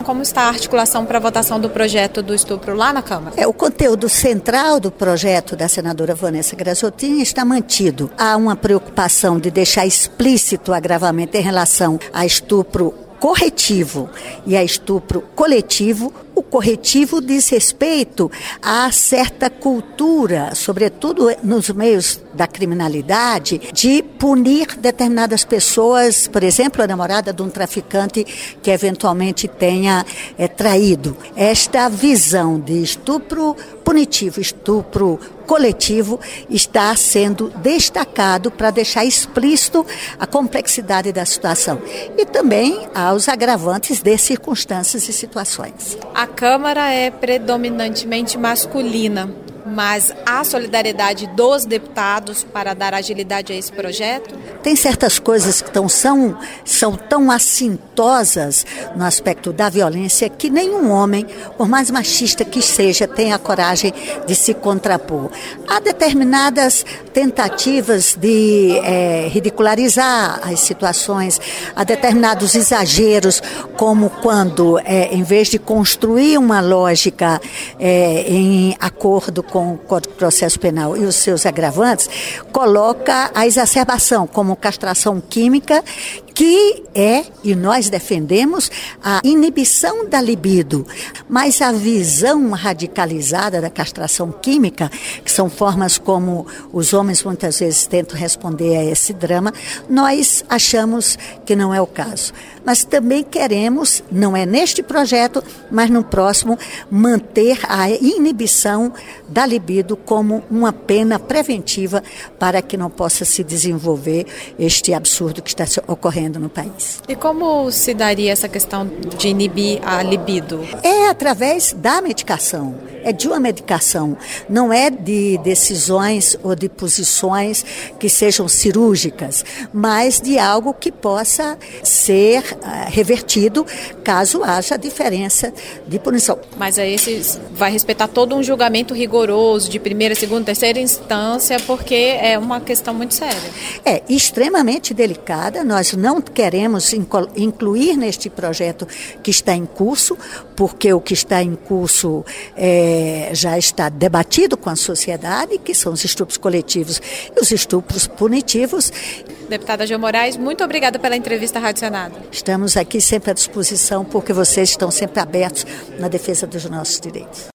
Como está a articulação para a votação do projeto do estupro lá na Câmara? O conteúdo central do projeto da senadora Vanessa Graziotin está mantido. Há uma preocupação de deixar explícito o agravamento em relação a estupro corretivo e a estupro coletivo. O corretivo diz respeito a certa cultura, sobretudo nos meios da criminalidade, de punir determinadas pessoas, por exemplo, a namorada de um traficante que eventualmente tenha traído. Esta visão de estupro punitivo, estupro coletivo, está sendo destacado para deixar explícito a complexidade da situação e também aos agravantes de circunstâncias e situações. A Câmara é predominantemente masculina, mas há solidariedade dos deputados para dar agilidade a esse projeto? Tem certas coisas que são tão assintosas no aspecto da violência que nenhum homem, por mais machista que seja, tem a coragem de se contrapor. Há determinadas tentativas de ridicularizar as situações, há determinados exageros, como quando, em vez de construir uma lógica em acordo com o Código de Processo Penal e os seus agravantes, coloca a exacerbação como castração química, que e nós defendemos, a inibição da libido, mas a visão radicalizada da castração química, que são formas como os homens muitas vezes tentam responder a esse drama, nós achamos que não é o caso. Mas também queremos, não é neste projeto, mas no próximo, manter a inibição da libido como uma pena preventiva para que não possa se desenvolver este absurdo que está ocorrendo no país. E como se daria essa questão de inibir a libido? É através da medicação, é de uma medicação, não é de decisões ou de posições que sejam cirúrgicas, mas de algo que possa ser revertido caso haja diferença de punição. Mas aí vai respeitar todo um julgamento rigoroso de primeira, segunda, terceira instância, porque é uma questão muito séria. É extremamente delicada, nós não queremos incluir neste projeto que está em curso, porque o que está em curso já está debatido com a sociedade, que são os estupros coletivos e os estupros punitivos. Deputada Gil Moraes, muito obrigada pela entrevista à Rádio Senado. Estamos aqui sempre à disposição, porque vocês estão sempre abertos na defesa dos nossos direitos.